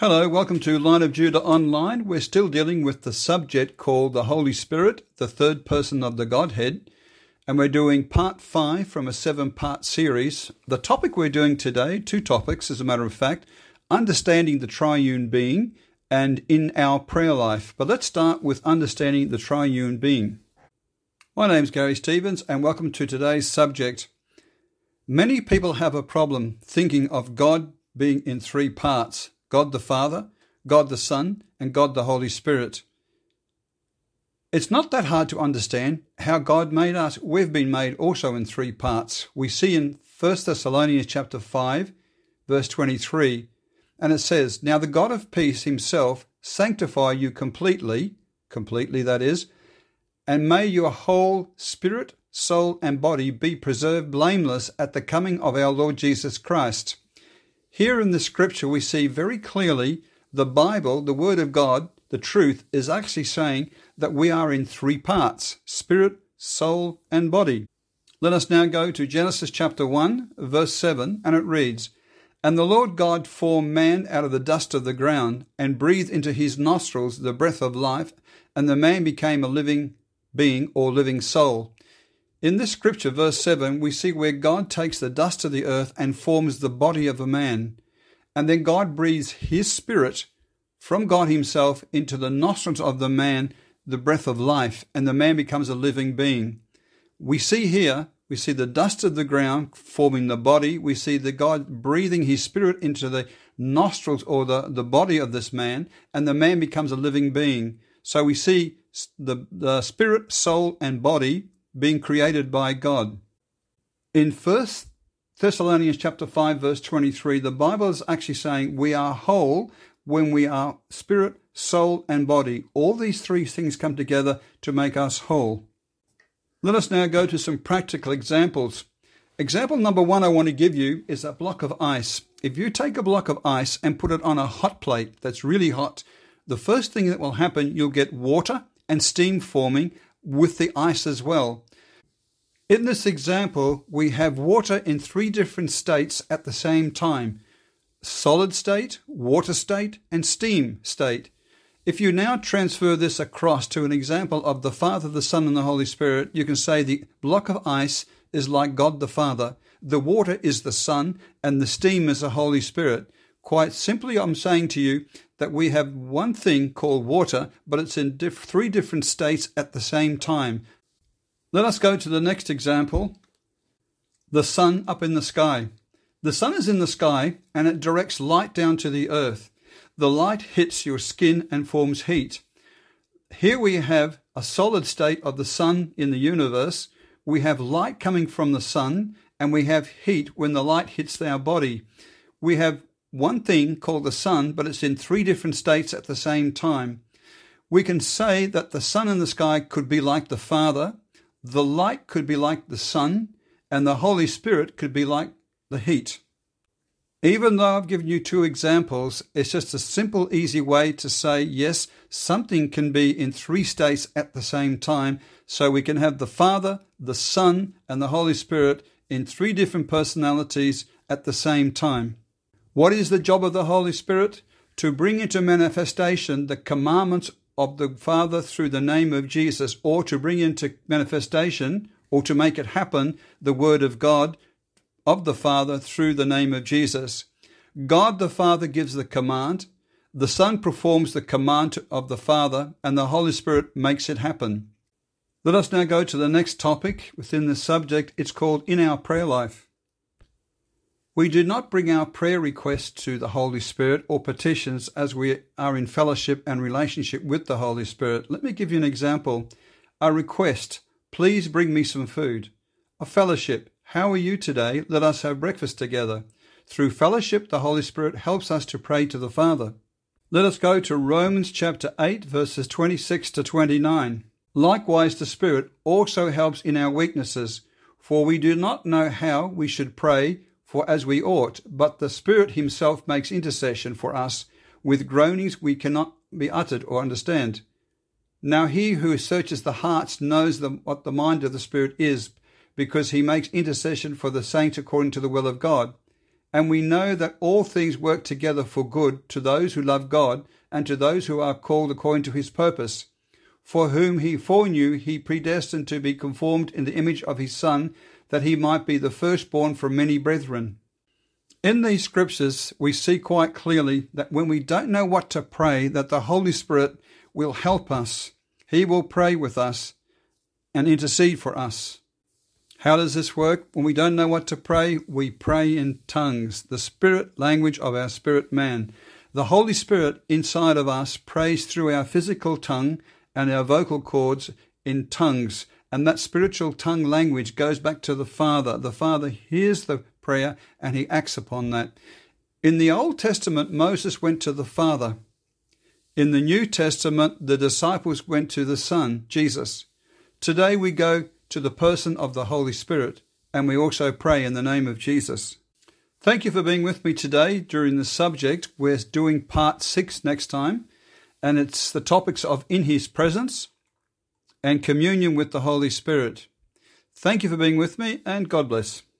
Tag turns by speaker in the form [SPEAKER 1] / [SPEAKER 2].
[SPEAKER 1] Hello, welcome to Line of Judah Online. We're still dealing with the subject called the Holy Spirit, the third person of the Godhead, and we're doing part 5 from a 7-part series. The topic we're doing today, 2 topics as a matter of fact, understanding the triune being and in our prayer life. But let's start with understanding the triune being. My name's Gary Stevens and welcome to today's subject. Many people have a problem thinking of God being in 3 parts. God the Father, God the Son, and God the Holy Spirit. It's not that hard to understand how God made us. We've been made also in 3 parts. We see in 1 Thessalonians chapter 5, verse 23, and it says, "Now the God of peace himself sanctify you completely that is, and may your whole spirit, soul, and body be preserved blameless at the coming of our Lord Jesus Christ." Here in the scripture we see very clearly the Bible, the Word of God, the truth, is actually saying that we are in 3 parts, spirit, soul, and body. Let us now go to Genesis chapter 1, verse 7, and it reads, "And the Lord God formed man out of the dust of the ground, and breathed into his nostrils the breath of life, and the man became a living being or living soul." In this scripture, verse 7, we see where God takes the dust of the earth and forms the body of a man. And then God breathes his spirit from God himself into the nostrils of the man, the breath of life, and the man becomes a living being. We see the dust of the ground forming the body. We see the God breathing his spirit into the nostrils or the body of this man, and the man becomes a living being. So we see the spirit, soul, and body being created by God. In 1 Thessalonians chapter 5 verse 23, the Bible is actually saying we are whole when we are spirit, soul, and body. All these 3 things come together to make us whole. Let us now go to some practical examples. Example number 1 I want to give you is a block of ice. If you take a block of ice and put it on a hot plate that's really hot, the first thing that will happen, you'll get water and steam forming with the ice as well. In this example, we have water in 3 different states at the same time: solid state, water state, and steam state. If you now transfer this across to an example of the Father, the Son, and the Holy Spirit, you can say the block of ice is like God the Father, the water is the Son, and the steam is the Holy Spirit. Quite simply, I'm saying to you that we have one thing called water, but it's in 3 different states at the same time. Let us go to the next example. The sun up in the sky. The sun is in the sky and it directs light down to the earth. The light hits your skin and forms heat. Here we have a solid state of the sun in the universe. We have light coming from the sun and we have heat when the light hits our body. We have one thing called the sun, but it's in 3 different states at the same time. We can say that the sun in the sky could be like the Father, the light could be like the sun, and the Holy Spirit could be like the heat. Even though I've given you 2 examples, it's just a simple, easy way to say, yes, something can be in 3 states at the same time, so we can have the Father, the Son, and the Holy Spirit in 3 different personalities at the same time. What is the job of the Holy Spirit? To bring into manifestation the commandments of the Father through the name of Jesus, or to bring into manifestation, or to make it happen, the Word of God of the Father through the name of Jesus. God the Father gives the command, the Son performs the command of the Father, and the Holy Spirit makes it happen. Let us now go to the next topic within this subject. It's called In Our Prayer Life. We do not bring our prayer requests to the Holy Spirit or petitions as we are in fellowship and relationship with the Holy Spirit. Let me give you an example. A request, please bring me some food. A fellowship, how are you today? Let us have breakfast together. Through fellowship, the Holy Spirit helps us to pray to the Father. Let us go to Romans chapter 8, verses 26 to 29. Likewise, the Spirit also helps in our weaknesses, for we do not know how we should pray for as we ought, but the Spirit himself makes intercession for us with groanings we cannot be uttered or understand. Now he who searches the hearts knows what the mind of the Spirit is, because he makes intercession for the saints according to the will of God. And we know that all things work together for good to those who love God and to those who are called according to his purpose. For whom he foreknew, he predestined to be conformed in the image of his Son, that he might be the firstborn from many brethren. In these scriptures, we see quite clearly that when we don't know what to pray, that the Holy Spirit will help us. He will pray with us and intercede for us. How does this work? When we don't know what to pray, we pray in tongues, the spirit language of our spirit man. The Holy Spirit inside of us prays through our physical tongue and our vocal cords in tongues. And that spiritual tongue language goes back to the Father. The Father hears the prayer and he acts upon that. In the Old Testament, Moses went to the Father. In the New Testament, the disciples went to the Son, Jesus. Today we go to the person of the Holy Spirit, and we also pray in the name of Jesus. Thank you for being with me today during the subject. We're doing part 6 next time, and it's the topics of in his presence and communion with the Holy Spirit. Thank you for being with me, and God bless.